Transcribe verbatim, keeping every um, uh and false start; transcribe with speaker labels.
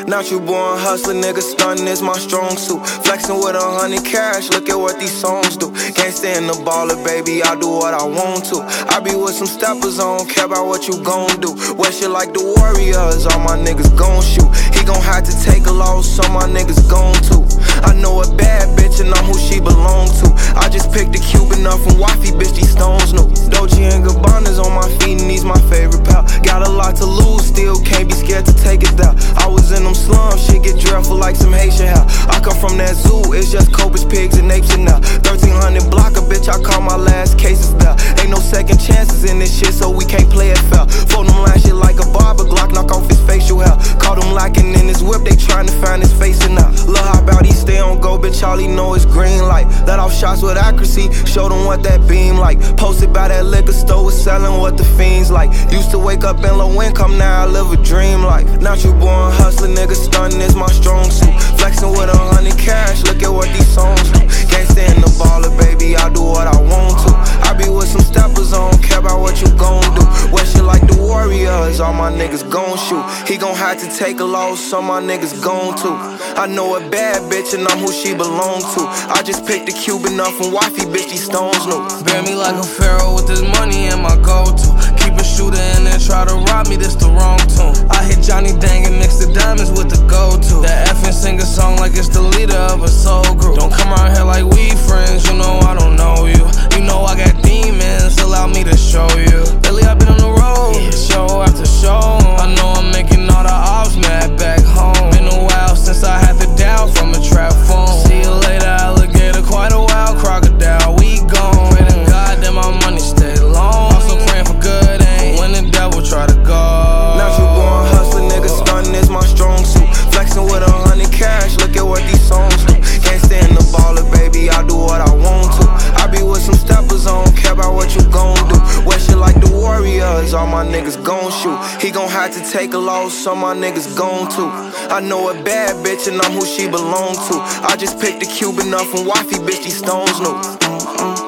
Speaker 1: Not you born hustling, nigga, stunning is my strong suit. Flexing with a hundred cash, look at what these songs do. Can't stand the baller, baby, I do what I want to. I be with some steppers, I don't care about what you gon' do. Wear shit like the Warriors, all my niggas gon' shoot. He gon' have to take a loss, so my niggas gon' too. I know a bad bitch and I'm who she belong to. I just picked a Cuban up from wifey, bitch, these stones new. Dolce and Gabbana's on my feet and he's my favorite pal. Got a lot to lose, still can't be scared to take it down. I was in them slums, shit get dreadful like some Haitian hell. I come from that zoo, it's just cobras, pigs, and apes and now. thirteen hundred block a bitch, I call my last cases there. Ain't no second chances in this shit, so we can't play it fair. Fold them line shit like a barber, Glock knock off his facial hair. Caught him lacking in his whip, they trying to find his face and now. Look how about he stay on go, bitch, all he know is green light. Let off shots with accuracy, showed him what that beam like. Posted by that liquor store, was selling what the fiends like. Used to wake up in low income, now I live a dream life. Not you born hustling, nigga, stunning is my strong suit. Flexing with a hundred cash, look at what these songs do. Can't stand the baller, baby, I do what I want to. I be with some steppers, I don't care about what you gon' do. Wear shit like the Warriors, all my niggas gon' shoot. He gon' have to take a loss, so my niggas gon' too. I know a bad bitch and I'm who she belong to. I just picked a Cuban up from wifey, bitch, these stones new.
Speaker 2: Bear me like a pharaoh with this money in my go-to. Keep a shooter and then try to rob me, this the wrong tune. I hit Johnny Dang and mix the diamonds with the go-to. That F and sing a song like it's the leader of a soul group. Don't come around here like we friends, you know I don't know you. You know I got demons, allow me to show you. Lately I've been on the road, show after show. I know I'm making all the ops mad back home. Been a while since I had the doubt from a trap phone. See you later, alligator, quite a while, crocodile, we gone. Pray to God that my money stay long. Also praying for good aim when the devil try to go.
Speaker 1: Not you born hustling, nigga, stunning is my strong suit. Flexing with a hundred cash, look at what these songs do. Can't stand the baller, baby, I do what I want to. I be with some steppers, I don't care about what you gon' do. Wear shit like the Warriors, all my niggas gon' shoot. He gon' have to take a loss, so my niggas gon' too. I know a bad bitch and I'm who she belong to. I just picked a Cuban up from wifey, bitch, these stones new. Mm-mm.